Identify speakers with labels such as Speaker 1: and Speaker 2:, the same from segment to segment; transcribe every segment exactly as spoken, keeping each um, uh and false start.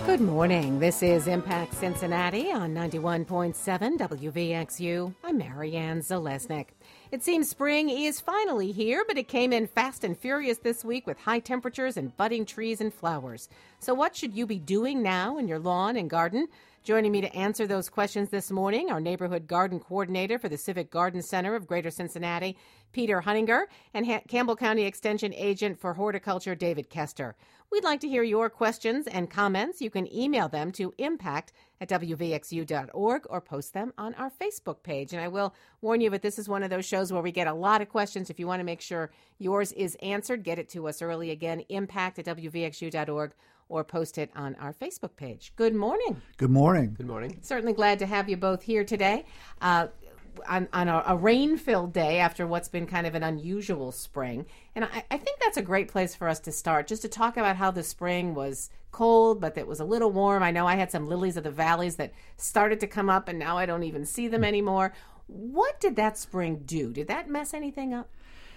Speaker 1: Good morning. This is Impact Cincinnati on ninety-one point seven W V X U. I'm Marianne Zalesnik. It seems spring is finally here, but it came in fast and furious this week with high temperatures and budding trees and flowers. So what should you be doing now in your lawn and garden? Joining me to answer those questions this morning, our neighborhood garden coordinator for the Civic Garden Center of Greater Cincinnati, Peter Hunninger, and ha- Campbell County Extension Agent for Horticulture, David Kester. We'd like to hear your questions and comments. You can email them to impact at w v x u dot org or post them on our Facebook page. And I will warn you that this is one of those shows where we get a lot of questions. If you want to make sure yours is answered, get it to us early. Again, impact at w v x u dot org or post it on our Facebook page. Good morning.
Speaker 2: Good morning.
Speaker 3: Good morning.
Speaker 1: Certainly glad to have you both here today. Uh, on, on a, a rain-filled day after what's been kind of an unusual spring. And I, I think that's a great place for us to start, just to talk about how the spring was cold, but it was a little warm. I know I had some lilies of the valleys that started to come up, and now I don't even see them anymore. What did that spring do? Did that mess anything up?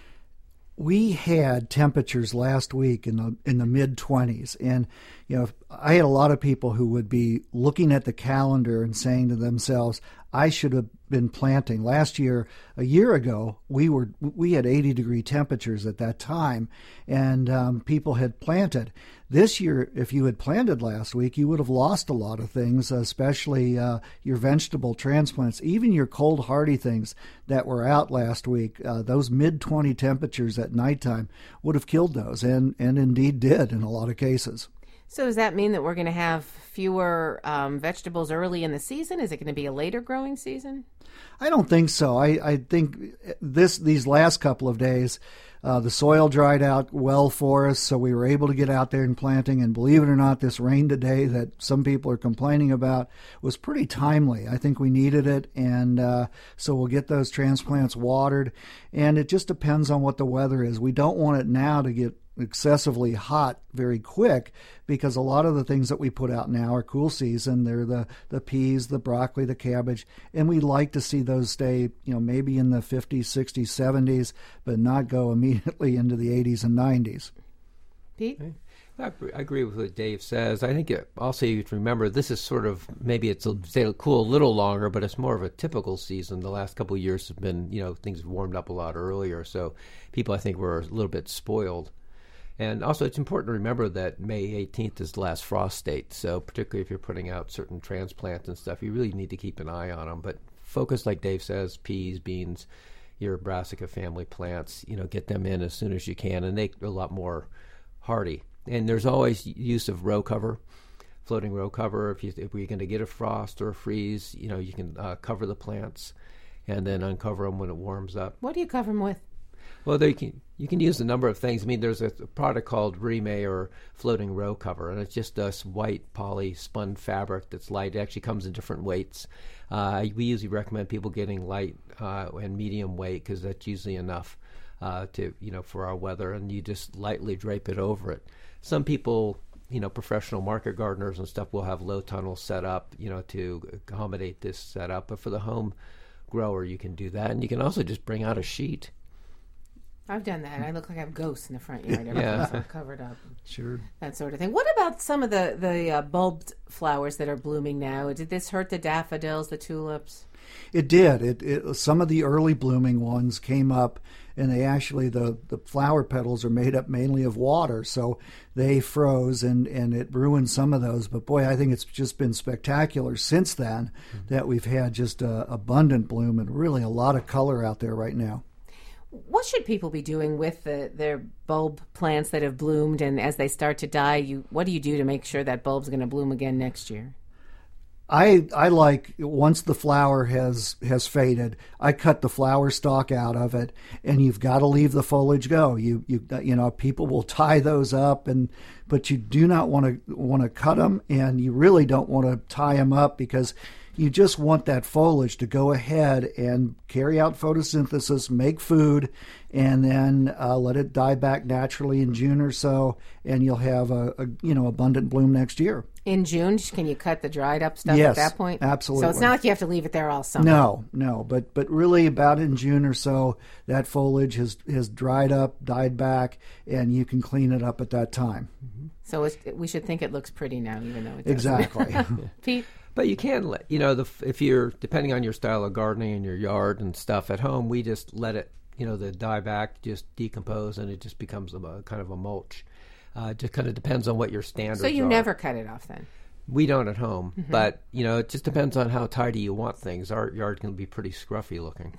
Speaker 2: We had temperatures last week in the in the mid twenties, and you know I had a lot of people who would be looking at the calendar and saying to themselves, "I should have been planting." Last year, a year ago, we were we had eighty degree temperatures at that time, and um, people had planted. This year, if you had planted last week, you would have lost a lot of things, especially uh, your vegetable transplants, even your cold hardy things that were out last week. Uh, those mid twenty temperatures at nighttime would have killed those, and, and indeed did in a lot of cases.
Speaker 1: So does that mean that we're going to have fewer um, vegetables early in the season? Is it going to be a later growing season?
Speaker 2: I don't think so. I, I think this these last couple of days, uh, the soil dried out well for us, so we were able to get out there and planting. And believe it or not, this rain today that some people are complaining about was pretty timely. I think we needed it, and uh, so we'll get those transplants watered. And it just depends on what the weather is. We don't want it now to get excessively hot very quick, because a lot of the things that we put out now are cool season. They're the the peas, the broccoli, the cabbage, and we like to see those stay, you know, maybe in the fifties, sixties, seventies, but not go immediately into the eighties and nineties.
Speaker 1: Pete?
Speaker 3: I agree with what Dave says. I think it, also you have to remember this is sort of, maybe it's a, stay cool a little longer, but it's more of a typical season. The last couple of years have been, you know, things have warmed up a lot earlier, so people I think were a little bit spoiled. And also, it's important to remember that May eighteenth is the last frost date. So particularly if you're putting out certain transplants and stuff, you really need to keep an eye on them. But focus, like Dave says, peas, beans, your brassica family plants, you know, get them in as soon as you can. And they're a lot more hardy. And there's always use of row cover, floating row cover. If, you, if we're going to get a frost or a freeze, you know, you can uh, cover the plants and then uncover them when it warms up.
Speaker 1: What do you cover them with?
Speaker 3: Well, they can, you can use a number of things. I mean, there's a, a product called Rime or floating row cover, and it's just a white poly spun fabric that's light. It actually comes in different weights. Uh, we usually recommend people getting light uh, and medium weight, because that's usually enough uh, to, you know, for our weather, and you just lightly drape it over it. Some people, you know, professional market gardeners and stuff will have low tunnels set up, you know, to accommodate this setup. But for the home grower, you can do that, and you can also just bring out a sheet.
Speaker 1: I've done that. I look like I have ghosts in the front yard. Everything's
Speaker 3: Yeah.
Speaker 1: all covered up.
Speaker 2: Sure.
Speaker 1: That sort of thing. What about some of the, the uh, bulbed flowers that are blooming now? Did this hurt the daffodils, the tulips?
Speaker 2: It did. It, it some of the early blooming ones came up, and they actually, the, the flower petals are made up mainly of water, so they froze, and, and it ruined some of those. But boy, I think it's just been spectacular since then mm-hmm. that we've had just uh, abundant bloom and really a lot of color out there right now.
Speaker 1: What should people be doing with the, their bulb plants that have bloomed, and as they start to die, you what do you do to make sure that bulb's going to bloom again next year?
Speaker 2: I I like, once the flower has has faded, I cut the flower stalk out of it, and you've got to leave the foliage go. You you you know, people will tie those up, and but you do not want to want to cut them, and you really don't want to tie them up, because you just want that foliage to go ahead and carry out photosynthesis, make food, and then uh, let it die back naturally in June or so, and you'll have a, a you know abundant bloom next year.
Speaker 1: In June, can you cut the dried up stuff
Speaker 2: yes,
Speaker 1: at that point?
Speaker 2: Absolutely.
Speaker 1: So it's not like you have to leave it there all summer.
Speaker 2: No, no, but but really about in June or so, that foliage has has dried up, died back, and you can clean it up at that time.
Speaker 1: Mm-hmm. So it's, we should think it looks pretty now, even though it doesn't.
Speaker 2: Exactly.
Speaker 1: Pete?
Speaker 3: But you can let, you know, the, if you're, depending on your style of gardening in your yard and stuff at home, we just let it, you know, the die back just decompose and it just becomes a, a kind of a mulch. Uh, it just kind of depends on what your standards are.
Speaker 1: So you are. Never cut it off then?
Speaker 3: We don't at home,
Speaker 1: mm-hmm.
Speaker 3: but, you know, it just depends on how tidy you want things. Our yard can be pretty scruffy looking.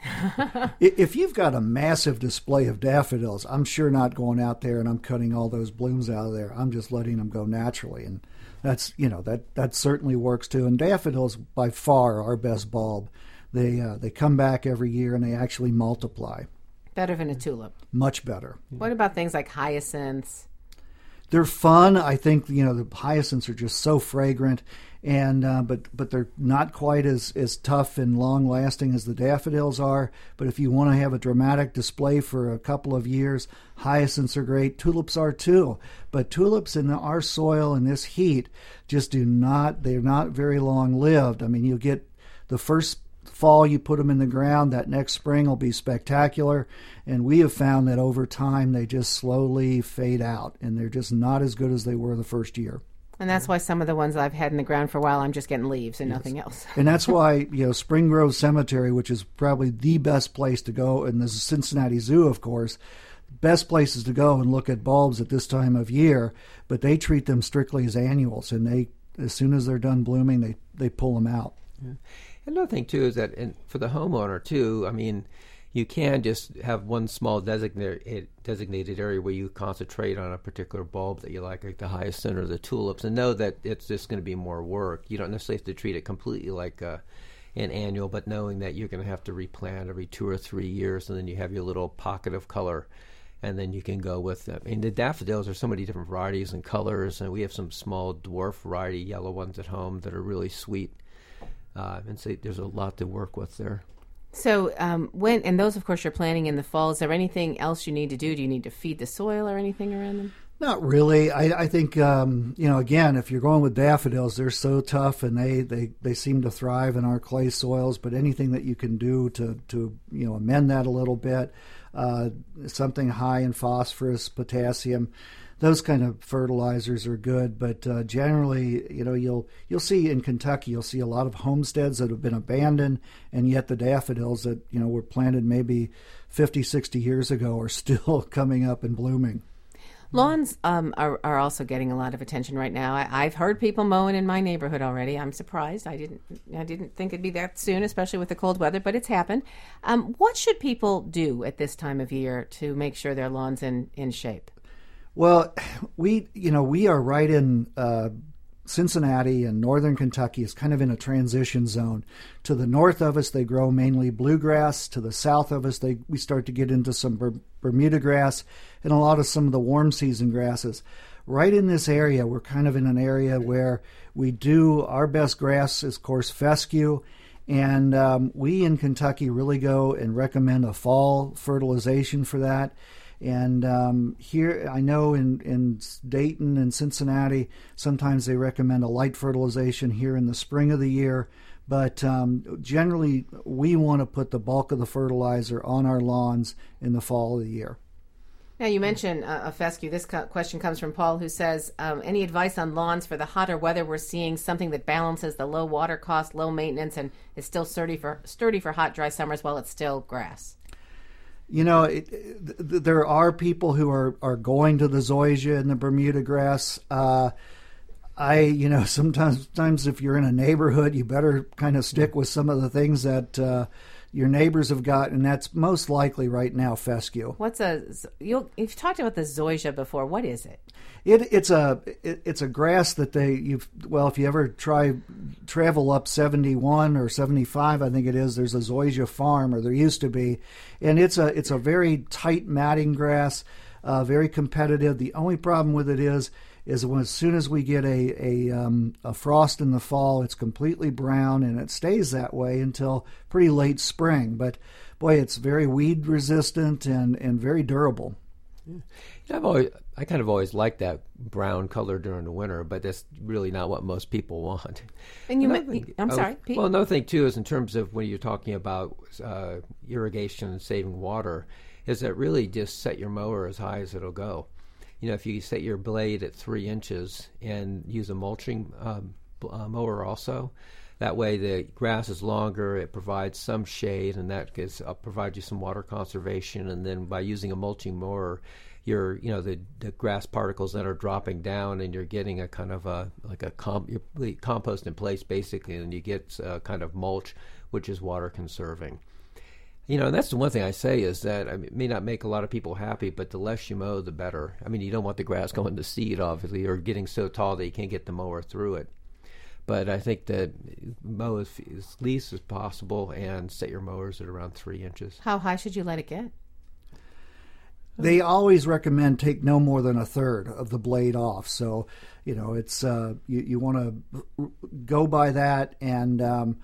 Speaker 2: If you've got a massive display of daffodils, I'm sure not going out there and I'm cutting all those blooms out of there. I'm just letting them go naturally, and that's, you know, that, that certainly works too. And daffodils, by far, are our best bulb. They, uh, they come back every year and they actually multiply.
Speaker 1: Better than a tulip.
Speaker 2: Much better.
Speaker 1: What about things like hyacinths?
Speaker 2: They're fun. I think, you know, the hyacinths are just so fragrant, and uh, but but they're not quite as, as tough and long-lasting as the daffodils are. But if you want to have a dramatic display for a couple of years, hyacinths are great. Tulips are too. But tulips in our soil in this heat just do not, they're not very long-lived. I mean, you get the first fall you put them in the ground, that next spring will be spectacular, and we have found that over time they just slowly fade out and they're just not as good as they were the first year.
Speaker 1: And that's why some of the ones I've had in the ground for a while, I'm just getting leaves and yes. nothing else.
Speaker 2: And that's why, you know, Spring Grove Cemetery, which is probably the best place to go, and the Cincinnati Zoo, of course, best places to go and look at bulbs at this time of year, but they treat them strictly as annuals, and they, as soon as they're done blooming, they, they pull them out.
Speaker 3: Yeah. Another thing, too, is that in, for the homeowner, too, I mean, you can just have one small designated, designated area where you concentrate on a particular bulb that you like, like the hyacinth or the tulips, and know that it's just going to be more work. You don't necessarily have to treat it completely like a, an annual, but knowing that you're going to have to replant every two or three years, and then you have your little pocket of color, and then you can go with them. I mean, the daffodils are so many different varieties and colors, and we have some small dwarf variety yellow ones at home that are really sweet. Uh, and so there's a lot to work with there.
Speaker 1: So um, when, and those, of course, you're planting in the fall. Is there anything else you need to do? Do you need to feed the soil or anything around them?
Speaker 2: Not really. I, I think, um, you know, again, if you're going with daffodils, they're so tough and they, they, they seem to thrive in our clay soils. But anything that you can do to, to you know, amend that a little bit, uh, something high in phosphorus, potassium, those kind of fertilizers are good, but uh, generally, you know, you'll you'll see in Kentucky, you'll see a lot of homesteads that have been abandoned, and yet the daffodils that, you know, were planted maybe fifty, sixty years ago are still coming up and blooming.
Speaker 1: Lawns um, are, are also getting a lot of attention right now. I, I've heard people mowing in my neighborhood already. I'm surprised. I didn't I didn't think it'd be that soon, especially with the cold weather, but it's happened. Um, what should people do at this time of year to make sure their lawn's in, in shape?
Speaker 2: Well, we, you know, we are right in uh, Cincinnati, and northern Kentucky is kind of in a transition zone. To the north of us, they grow mainly bluegrass. To the south of us, they we start to get into some Ber- Bermuda grass and a lot of some of the warm season grasses. Right in this area, we're kind of in an area where we do our best grass is, of course, fescue. And um, we in Kentucky really go and recommend a fall fertilization for that. And um, here, I know in, in Dayton and Cincinnati, sometimes they recommend a light fertilization here in the spring of the year. But um, generally, we want to put the bulk of the fertilizer on our lawns in the fall of the year.
Speaker 1: Now, you mentioned uh, a fescue. This co- question comes from Paul, who says, um, any advice on lawns for the hotter weather? We're seeing something that balances the low water cost, low maintenance, and is still sturdy for sturdy for hot, dry summers while it's still grass.
Speaker 2: You know, it, it, there are people who are, are going to the zoysia and the Bermuda grass. Uh, I, you know, sometimes, sometimes if you're in a neighborhood, you better kind of stick with some of the things that uh, your neighbors have got, and that's most likely right now fescue.
Speaker 1: What's a? You'll, you've talked about the zoysia before. What is it?
Speaker 2: It it's a it, it's a grass that they you've well if you ever try travel up seventy-one or seventy-five, I think it is, there's a zoysia farm, or there used to be, and it's a it's a very tight matting grass, uh, very competitive. The only problem with it is is when as soon as we get a a, um, a frost in the fall, it's completely brown, and it stays that way until pretty late spring. But boy, it's very weed resistant and, and very durable.
Speaker 3: Yeah. I've always, I kind of always liked that brown color during the winter, but that's really not what most people want.
Speaker 1: And you,
Speaker 3: Another
Speaker 1: ma-
Speaker 3: thing-
Speaker 1: I'm
Speaker 3: oh,
Speaker 1: sorry, Pete.
Speaker 3: Well, another thing too is in terms of when you're talking about uh, irrigation and saving water, is that really just set your mower as high as it'll go. You know, if you set your blade at three inches and use a mulching um, uh, mower also, that way the grass is longer, it provides some shade, and that gives, uh, provides you some water conservation. And then by using a mulching mower, you're, you know, the, the grass particles that are dropping down, and you're getting a kind of a, like a comp, you're compost in place basically, and you get a kind of mulch, which is water conserving. You know, and that's the one thing I say is that I mean, it may not make a lot of people happy, but the less you mow, the better. I mean, you don't want the grass going to seed, obviously, or getting so tall that you can't get the mower through it. But I think that mow as, as least as possible and set your mowers at around three inches.
Speaker 1: How high should you let it get?
Speaker 2: They always recommend take no more than a third of the blade off. So, you know, it's uh, you, you want to go by that and um,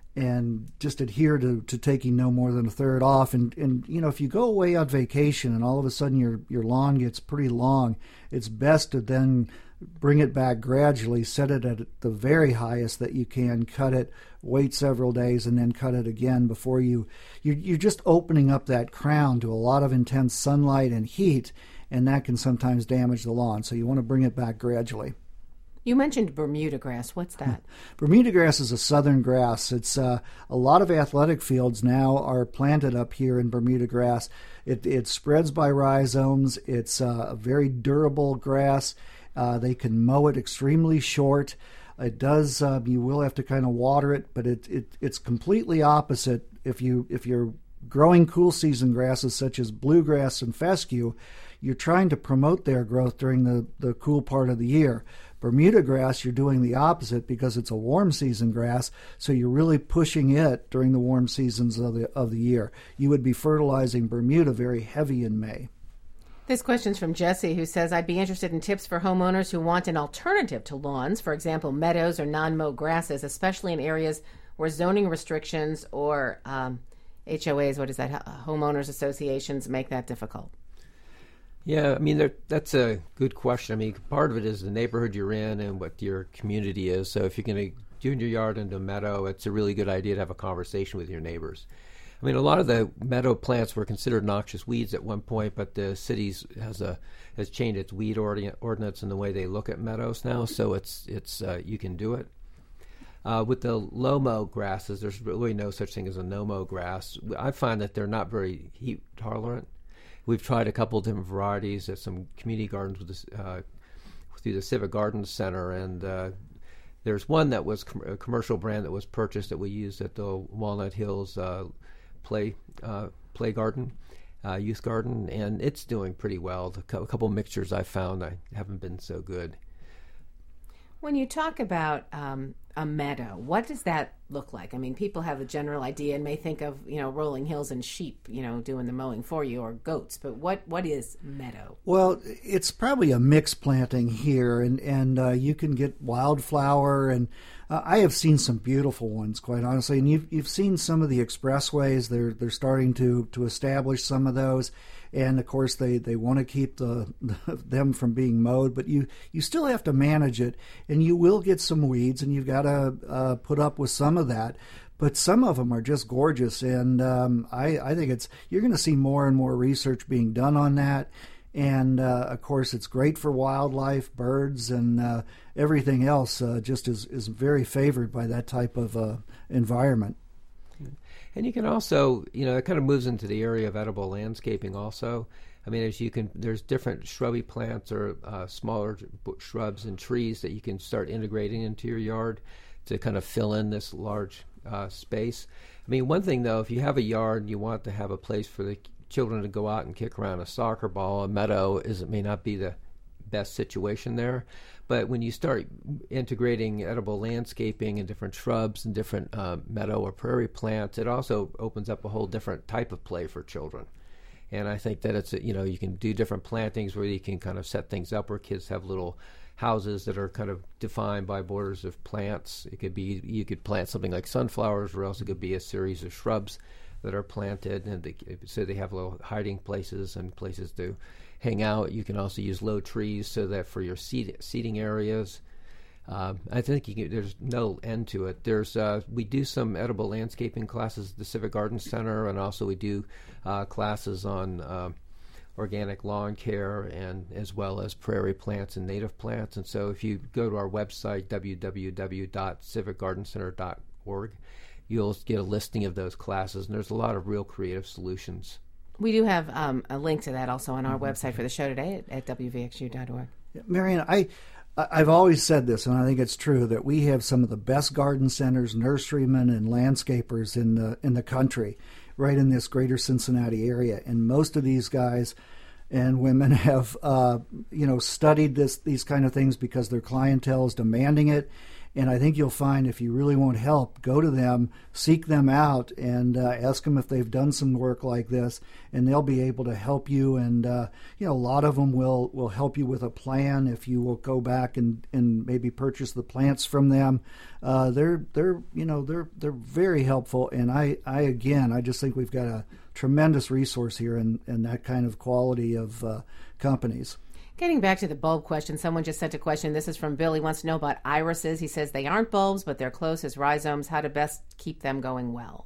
Speaker 2: and just adhere to, to taking no more than a third off. And, and, you know, if you go away on vacation and all of a sudden your, your lawn gets pretty long, it's best to then bring it back gradually, set it at the very highest that you can, cut it, wait several days, and then cut it again before you, you're, you're just opening up that crown to a lot of intense sunlight and heat, and that can sometimes damage the lawn. So you want to bring it back gradually.
Speaker 1: You mentioned Bermuda grass. What's that?
Speaker 2: Bermuda grass is a southern grass. It's uh, a lot of athletic fields now are planted up here in Bermuda grass. It, it spreads by rhizomes. It's uh, a very durable grass. Uh, they can mow it extremely short. It does. Uh, you will have to kind of water it, but it, it it's completely opposite. If you if you're growing cool season grasses such as bluegrass and fescue, you're trying to promote their growth during the, the cool part of the year. Bermuda grass, you're doing the opposite because it's a warm season grass, so you're really pushing it during the warm seasons of the of the year. You would be fertilizing Bermuda very heavy in May.
Speaker 1: This question's from Jesse, who says, I'd be interested in tips for homeowners who want an alternative to lawns, for example, meadows or non-mow grasses, especially in areas where zoning restrictions or um, H O As, what is that, homeowners associations, make that difficult.
Speaker 3: Yeah, I mean, there, that's a good question. I mean, part of it is the neighborhood you're in and what your community is. So if you're going to do your yard into a meadow, it's a really good idea to have a conversation with your neighbors. I mean, a lot of the meadow plants were considered noxious weeds at one point, but the cities has a has changed its weed ordi- ordinance and the way they look at meadows now. So it's it's uh, you can do it. Uh, with the low-mow grasses, there's really no such thing as a no-mow grass. I find that they're not very heat tolerant. We've tried a couple of different varieties at some community gardens with this, uh, through the Civic Gardens Center, and uh, there's one that was com- a commercial brand that was purchased that we used at the Walnut Hills uh, play uh, play garden, uh, youth garden, and it's doing pretty well. The co- a couple of mixtures I found I haven't been so good.
Speaker 1: When you talk about um, a meadow, what does that look like? I mean, people have a general idea and may think of, you know, rolling hills and sheep, you know, doing the mowing for you, or goats. But what, what is meadow?
Speaker 2: Well, it's probably a mixed planting here, and, and uh, you can get wildflower, and uh, I have seen some beautiful ones, quite honestly. And you've, you've seen some of the expressways. They're, they're starting to, to establish some of those. And, of course, they, they want to keep the, them from being mowed, but you, you still have to manage it, and you will get some weeds, and you've got to uh, put up with some of that. But some of them are just gorgeous, and um, I, I think it's you're going to see more and more research being done on that. And, uh, of course, it's great for wildlife, birds, and uh, everything else uh, just is, is very favored by that type of uh, environment.
Speaker 3: And you can also, you know, it kind of moves into the area of edible landscaping also. I mean, as you can, there's different shrubby plants or uh, smaller shrubs and trees that you can start integrating into your yard to kind of fill in this large uh, space. I mean, one thing, though, if you have a yard and you want to have a place for the children to go out and kick around a soccer ball, a meadow is it may not be the best situation there. But when you start integrating edible landscaping and different shrubs and different uh, meadow or prairie plants, it also opens up a whole different type of play for children. And I think that it's, a, you know, you can do different plantings where you can kind of set things up where kids have little houses that are kind of defined by borders of plants. It could be, you could plant something like sunflowers, or else it could be a series of shrubs that are planted, and they, so they have little hiding places and places to hang out. You can also use low trees so that for your seat, seating areas. Uh, I think you can, there's no end to it. There's uh, we do some edible landscaping classes at the Civic Garden Center, and also we do uh, classes on uh, organic lawn care, and as well as prairie plants and native plants. And so if you go to our website, w w w dot civic garden center dot org, you'll get a listing of those classes, and there's a lot of real creative solutions.
Speaker 1: We do have um, a link to that also on our website for the show today at, at w v x u dot org.
Speaker 2: Marianne, I, I've always said this, and I think it's true, that we have some of the best garden centers, nurserymen, and landscapers in the in the country, right in this greater Cincinnati area. And most of these guys and women have, uh, you know, studied this these kind of things because their clientele is demanding it. And I think you'll find if you really want help, go to them, seek them out, and uh, ask them if they've done some work like this, and they'll be able to help you. And uh, you know, a lot of them will, will help you with a plan if you will go back and, and maybe purchase the plants from them. Uh, they're they're you know they're they're very helpful. And I, I again I just think we've got a tremendous resource here in, in that kind of quality of uh, companies.
Speaker 1: Getting back to the bulb question, someone just sent a question. This is from Bill. He wants to know about irises. He says they aren't bulbs, but they're close as rhizomes. How to best keep them going well?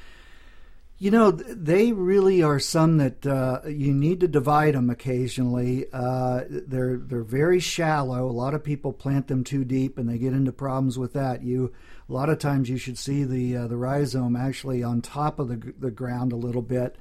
Speaker 2: You know, they really are some that uh, you need to divide them occasionally. Uh, they're they're very shallow. A lot of people plant them too deep, and they get into problems with that. You a lot of times you should see the uh, the rhizome actually on top of the the ground a little bit.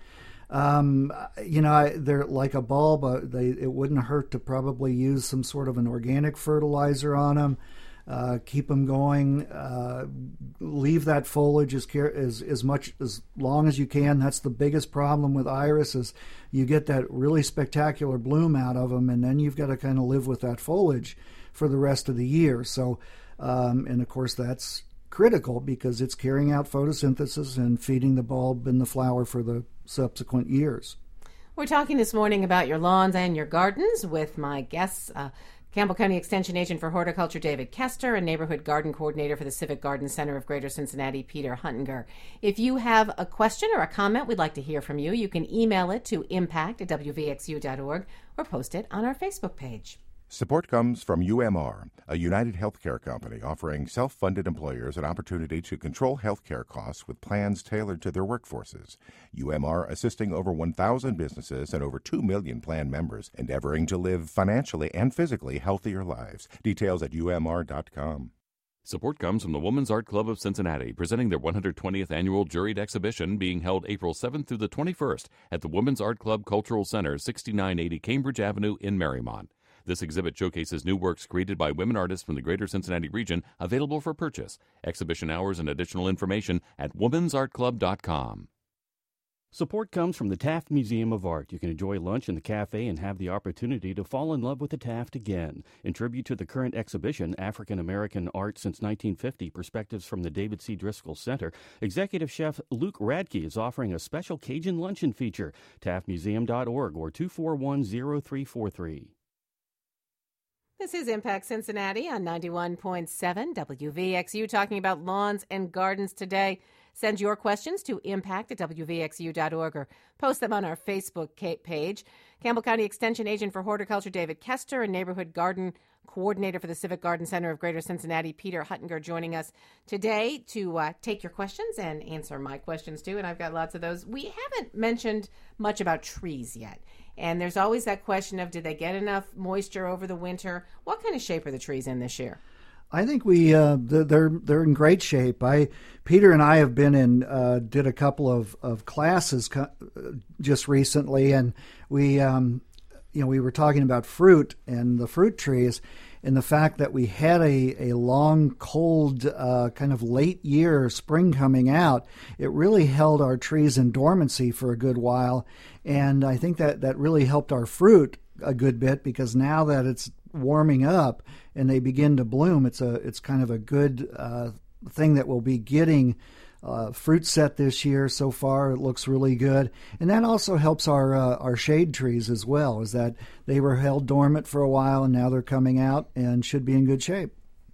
Speaker 2: Um, you know, they're like a bulb. Uh, they, it wouldn't hurt to probably use some sort of an organic fertilizer on them. Uh, keep them going. Uh, leave that foliage as, as as much as long as you can. That's the biggest problem with iris, is you get that really spectacular bloom out of them, and then you've got to kind of live with that foliage for the rest of the year. So, um, and of course that's critical because it's carrying out photosynthesis and feeding the bulb and the flower for the subsequent years.
Speaker 1: We're talking this morning about your lawns and your gardens with my guests, uh, Campbell County Extension Agent for Horticulture David Kester and Neighborhood Garden Coordinator for the Civic Garden Center of Greater Cincinnati, Peter Huntinger. If you have a question or a comment, we'd like to hear from you. You can email it to impact at w v x u dot org or post it on our Facebook page.
Speaker 4: Support comes from U M R, a United Healthcare company offering self-funded employers an opportunity to control healthcare costs with plans tailored to their workforces. U M R assisting over one thousand businesses and over two million plan members, endeavoring to live financially and physically healthier lives. Details at u m r dot com.
Speaker 5: Support comes from the Women's Art Club of Cincinnati, presenting their one hundred twentieth annual juried exhibition being held April seventh through the twenty-first at the Women's Art Club Cultural Center, sixty-nine eighty Cambridge Avenue in Marymount. This exhibit showcases new works created by women artists from the greater Cincinnati region, available for purchase. Exhibition hours and additional information at womens art club dot com.
Speaker 6: Support comes from the Taft Museum of Art. You can enjoy lunch in the cafe and have the opportunity to fall in love with the Taft again. In tribute to the current exhibition, African American Art Since nineteen fifty, Perspectives from the David C. Driscoll Center, Executive Chef Luke Radke is offering a special Cajun luncheon feature. taft museum dot org or two four one zero three four three.
Speaker 1: This is Impact Cincinnati on ninety-one point seven W V X U, talking about lawns and gardens today. Send your questions to impact at w v x u dot org or post them on our Facebook page. Campbell County Extension Agent for Horticulture David Kester and Neighborhood Garden Coordinator for the Civic Garden Center of Greater Cincinnati, Peter Huntinger, joining us today to uh, take your questions and answer my questions too, and I've got lots of those. We haven't mentioned much about trees yet. And there's always that question of, did they get enough moisture over the winter? What kind of shape are the trees in this year?
Speaker 2: I think we uh, they're they're in great shape. I Peter and I have been in uh, did a couple of of classes co- just recently, and we um, you know we were talking about fruit and the fruit trees, and the fact that we had a, a long, cold, uh, kind of late year spring coming out. It really held our trees in dormancy for a good while. And I think that, that really helped our fruit a good bit, because now that it's warming up and they begin to bloom, it's a it's kind of a good uh, thing that we'll be getting uh, fruit set this year so far. It looks really good. And that also helps our uh, our shade trees as well, is that they were held dormant for a while and now they're coming out and should be in good shape.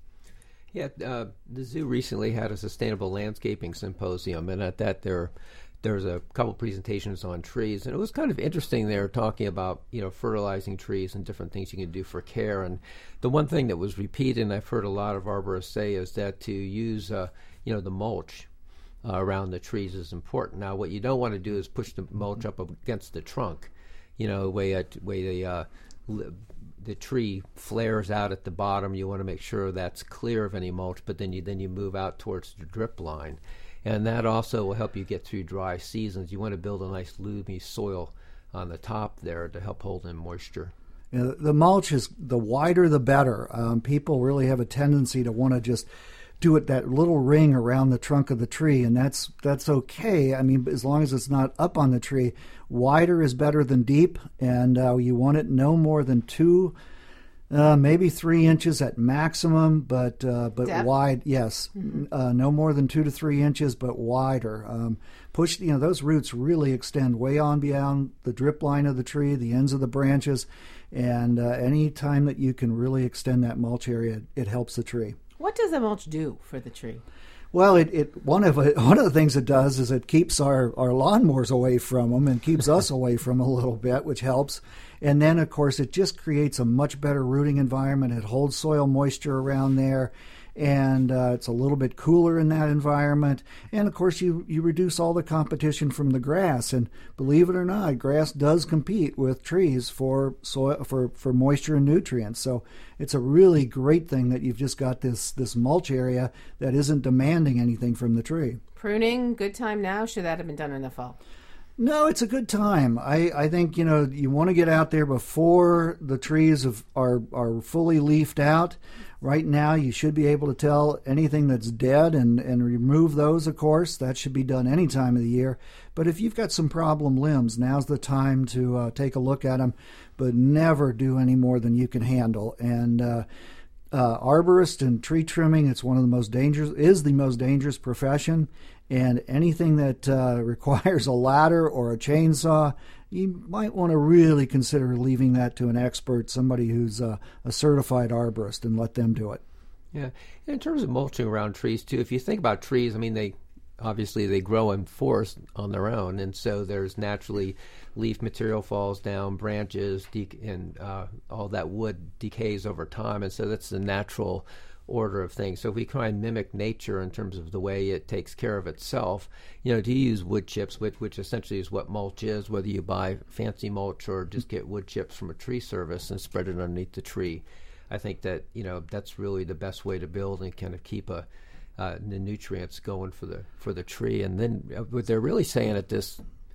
Speaker 3: Yeah, uh, the zoo recently had a sustainable landscaping symposium, and at that there there was a couple presentations on trees, and it was kind of interesting. They were talking about, you know, fertilizing trees and different things you can do for care. And the one thing that was repeated, and I've heard a lot of arborists say, is that to use, uh, you know, the mulch uh, around the trees is important. Now, what you don't want to do is push the mulch up against the trunk, you know, way at way the uh, li- the tree flares out at the bottom. You want to make sure that's clear of any mulch, but then you then you move out towards the drip line. And that also will help you get through dry seasons. You want to build a nice loomy soil on the top there to help hold in moisture.
Speaker 2: You know, the mulch is, the wider the better. Um, people really have a tendency to want to just do it that little ring around the trunk of the tree, and that's that's okay. I mean, as long as it's not up on the tree. Wider is better than deep, and uh, you want it no more than two, uh, maybe three inches at maximum, but uh, but
Speaker 1: Depth?
Speaker 2: wide, yes, mm-hmm. uh, no more than two to three inches, but wider. Um, push, you know, those roots really extend way on beyond the drip line of the tree, the ends of the branches, and uh, any time that you can really extend that mulch area, it helps the tree.
Speaker 1: What does the mulch do for the tree?
Speaker 2: Well, it, it one of it, one of the things it does is it keeps our, our lawnmowers away from them and keeps us away from them a little bit, which helps. And then, of course, it just creates a much better rooting environment. It holds soil moisture around there, and uh, it's a little bit cooler in that environment. And, of course, you, you reduce all the competition from the grass. And believe it or not, grass does compete with trees for soil for, for moisture and nutrients. So it's a really great thing that you've just got this, this mulch area that isn't demanding anything from the tree.
Speaker 1: Pruning, good time now? Should that have been done in the fall?
Speaker 2: No, it's a good time. I, I think, you know, you want to get out there before the trees have, are are fully leafed out. Right now, you should be able to tell anything that's dead and, and remove those, of course. That should be done any time of the year. But if you've got some problem limbs, now's the time to uh, take a look at them, but never do any more than you can handle. And uh, uh, arborist and tree trimming, it's one of the most dangerous, is the most dangerous profession. And anything that uh, requires a ladder or a chainsaw, you might want to really consider leaving that to an expert, somebody who's uh, a certified arborist, and let them do it.
Speaker 3: Yeah. And in terms of mulching around trees, too, if you think about trees, I mean, they obviously they grow in forest on their own, and so there's naturally leaf material falls down, branches, de- and uh, all that wood decays over time, and so that's the natural order of things. So if we try and mimic nature in terms of the way it takes care of itself, you know, to use wood chips, which, which essentially is what mulch is, whether you buy fancy mulch or just get wood chips from a tree service and spread it underneath the tree, I think that, you know, that's really the best way to build and kind of keep a uh, the nutrients going for the for the tree. And then what they're really saying at this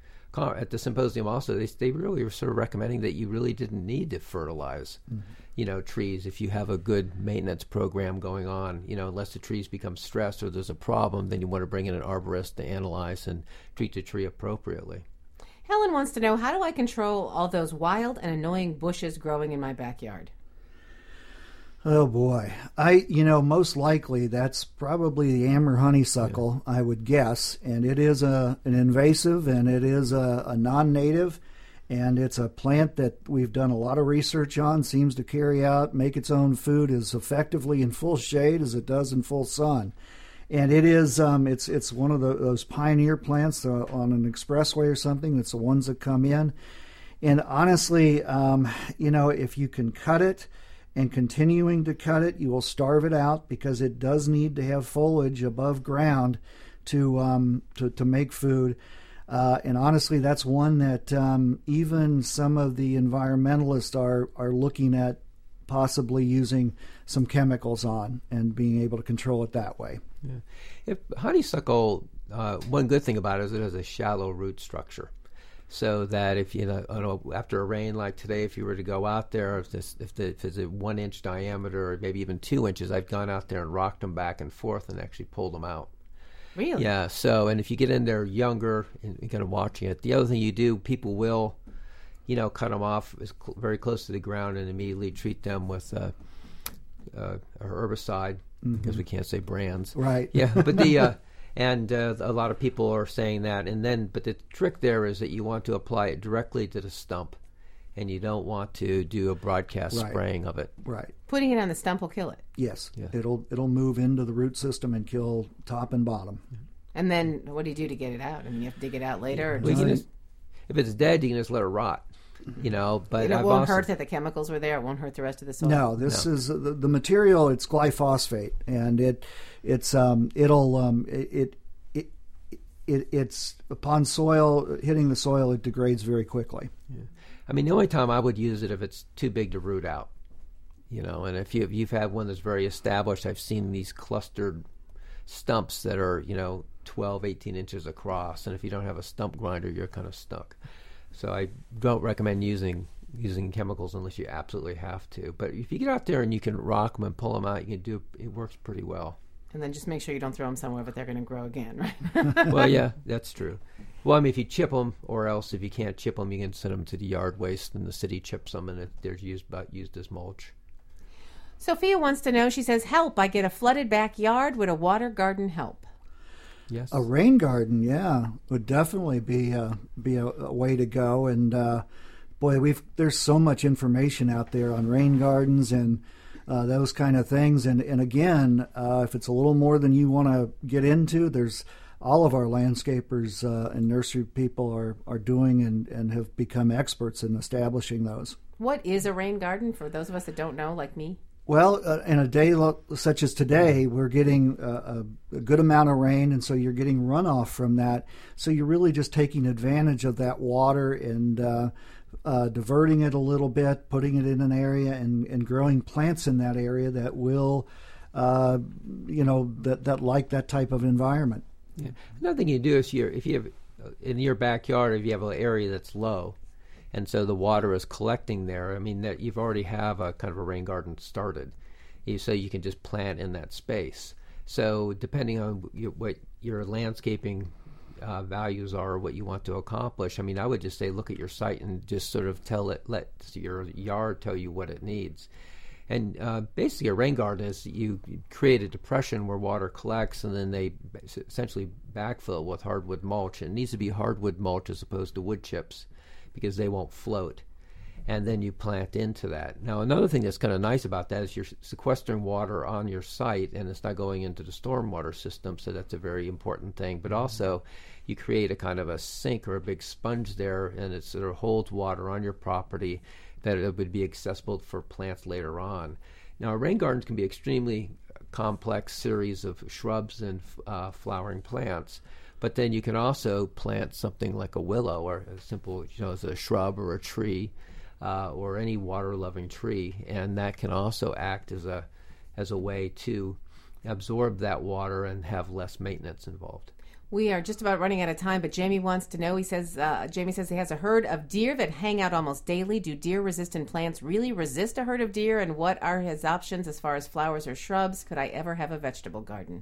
Speaker 3: at the symposium also, they they really were sort of recommending that you really didn't need to fertilize, mm-hmm. you know, trees if you have a good maintenance program going on. You know, unless the trees become stressed or there's a problem, then you want to bring in an arborist to analyze and treat the tree appropriately.
Speaker 1: Helen wants to know, how do I control all those wild and annoying bushes growing in my backyard?
Speaker 2: Oh boy, I you know most likely that's probably the Amur honeysuckle, yeah. I would guess, and it is a an invasive and it is a, a non-native, and it's a plant that we've done a lot of research on. Seems to carry out, make its own food as effectively in full shade as it does in full sun, and it is um, it's it's one of the, those pioneer plants uh, on an expressway or something. That's the ones that come in, and honestly, um, you know, if you can cut it. And continuing to cut it, you will starve it out because it does need to have foliage above ground to um, to, to make food. Uh, and honestly, that's one that um, even some of the environmentalists are are looking at possibly using some chemicals on and being able to control it that way.
Speaker 3: Yeah. If honeysuckle, uh, one good thing about it is it has a shallow root structure. So that if you know after a rain like today, if you were to go out there, if this if, the, if it's a one inch diameter or maybe even two inches, I've gone out there and rocked them back and forth and actually pulled them out.
Speaker 1: Really?
Speaker 3: Yeah. So and if you get in there younger and kind of watching it, the other thing you do, people will, you know, cut them off as cl- very close to the ground and immediately treat them with uh, uh, a herbicide mm-hmm. because we can't say brands.
Speaker 2: Right.
Speaker 3: Yeah. But the uh, And uh, a lot of people are saying that. And then, but the trick there is that you want to apply it directly to the stump, and you don't want to do a broadcast
Speaker 2: Right.
Speaker 3: spraying of it.
Speaker 2: Right.
Speaker 1: Putting it on the stump will kill it.
Speaker 2: Yes.
Speaker 3: Yeah.
Speaker 2: It'll it'll move into the root system and kill top and bottom.
Speaker 1: And then what do you do to get it out? I mean, you have to dig it out later? Or
Speaker 3: Well, you
Speaker 1: just,
Speaker 3: can just, if it's dead, you can just let it rot. You know, but
Speaker 1: and it
Speaker 3: I've
Speaker 1: won't
Speaker 3: also,
Speaker 1: hurt that the chemicals were there? It won't hurt the rest of the soil?
Speaker 2: No, this
Speaker 3: No.
Speaker 2: is the, the material. It's glyphosate, and it it's um it'll um it it, it it's upon soil hitting the soil, it degrades very quickly.
Speaker 3: I mean, the only time I would use it if it's too big to root out. You know, and if, you, if you've had one that's very established, I've seen these clustered stumps that are, you know, twelve, eighteen inches across, and if you don't have a stump grinder, you're kind of stuck. So I don't recommend using using chemicals unless you absolutely have to. But if you get out there and you can rock them and pull them out, you can do it works pretty well.
Speaker 1: And then just make sure you don't throw them somewhere, but they're going to grow again, right?
Speaker 3: Well, yeah, that's true. Well, I mean, if you chip them, or else if you can't chip them, you can send them to the yard waste, and the city chips them, and it, they're used about used as mulch.
Speaker 1: Sophia wants to know, she says, help, I get a flooded backyard. Would a water garden help?
Speaker 3: Yes.
Speaker 2: A rain garden, yeah, would definitely be a, be a, a way to go. And uh, boy, we've there's so much information out there on rain gardens and uh, those kind of things. And and again, uh, if it's a little more than you want to get into, there's all of our landscapers uh, and nursery people are are doing and, and have become experts in establishing those.
Speaker 1: What is a rain garden for those of us that don't know, like me?
Speaker 2: Well, uh, in a day lo- such as today, we're getting uh, a, a good amount of rain, and so you're getting runoff from that. So you're really just taking advantage of that water and uh, uh, diverting it a little bit, putting it in an area, and, and growing plants in that area that will, uh, you know, that, that like that type of environment.
Speaker 3: Yeah. Another thing you do is you if you have in your backyard, if you have an area that's low, and so the water is collecting there, I mean, that you've already have a kind of a rain garden started. You, so you can just plant in that space. So depending on your, what your landscaping uh, values are, or what you want to accomplish, I mean, I would just say look at your site and just sort of tell it, let your yard tell you what it needs. And uh, basically a rain garden is you create a depression where water collects, and then they essentially backfill with hardwood mulch. And it needs to be hardwood mulch as opposed to wood chips, because they won't float. And then you plant into that. Now, another thing that's kind of nice about that is you're sequestering water on your site, and it's not going into the stormwater system, so that's a very important thing. But also, you create a kind of a sink or a big sponge there, and it sort of holds water on your property that it would be accessible for plants later on. Now, rain gardens can be extremely complex series of shrubs and uh, flowering plants. But then you can also plant something like a willow, or a simple, you know, as a shrub or a tree, uh, or any water-loving tree, and that can also act as a as a way to absorb that water and have less maintenance involved.
Speaker 1: We are just about running out of time, but Jamie wants to know. He says, uh, Jamie says he has a herd of deer that hang out almost daily. Do deer-resistant plants really resist a herd of deer? And what are his options as far as flowers or shrubs? Could I ever have a vegetable garden?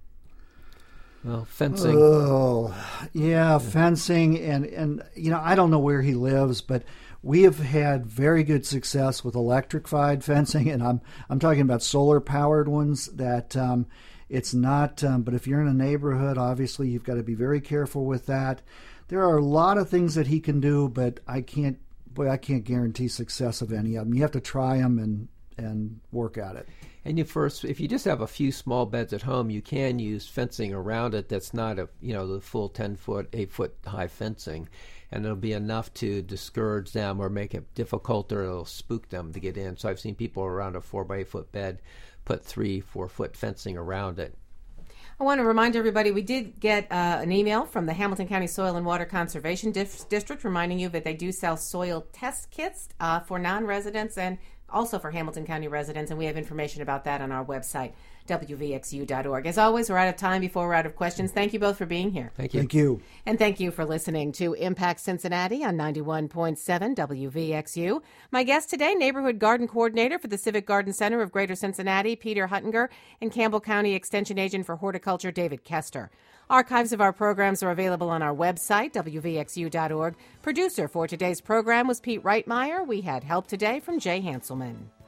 Speaker 3: Well, fencing.
Speaker 2: Oh, yeah, fencing. And, and, you know, I don't know where he lives, but we have had very good success with electrified fencing. And I'm I'm talking about solar-powered ones that um, it's not, um, but if you're in a neighborhood, obviously you've got to be very careful with that. There are a lot of things that he can do, but I can't, boy, I can't guarantee success of any of them. You have to try them and, and work at it.
Speaker 3: And you first, if you just have a few small beds at home, you can use fencing around it. That's not a, you know, the full ten foot, eight foot high fencing, and it'll be enough to discourage them or make it difficult, or it'll spook them to get in. So I've seen people around a four by eight foot bed put three, four foot fencing around it.
Speaker 1: I want to remind everybody we did get uh, an email from the Hamilton County Soil and Water Conservation Dif- District reminding you that they do sell soil test kits uh, for non-residents and also for Hamilton County residents, and we have information about that on our website, W V X U dot org. As always, we're out of time before we're out of questions. Thank you both for being here.
Speaker 3: Thank you.
Speaker 2: Thank you.
Speaker 1: And thank you for listening to Impact Cincinnati on ninety-one point seven W V X U. My guest today, Neighborhood Garden Coordinator for the Civic Garden Center of Greater Cincinnati, Peter Huttinger, and Campbell County Extension Agent for Horticulture, David Kester. Archives of our programs are available on our website, W V X U dot org. Producer for today's program was Pete Reitmeyer. We had help today from Jay Hanselman.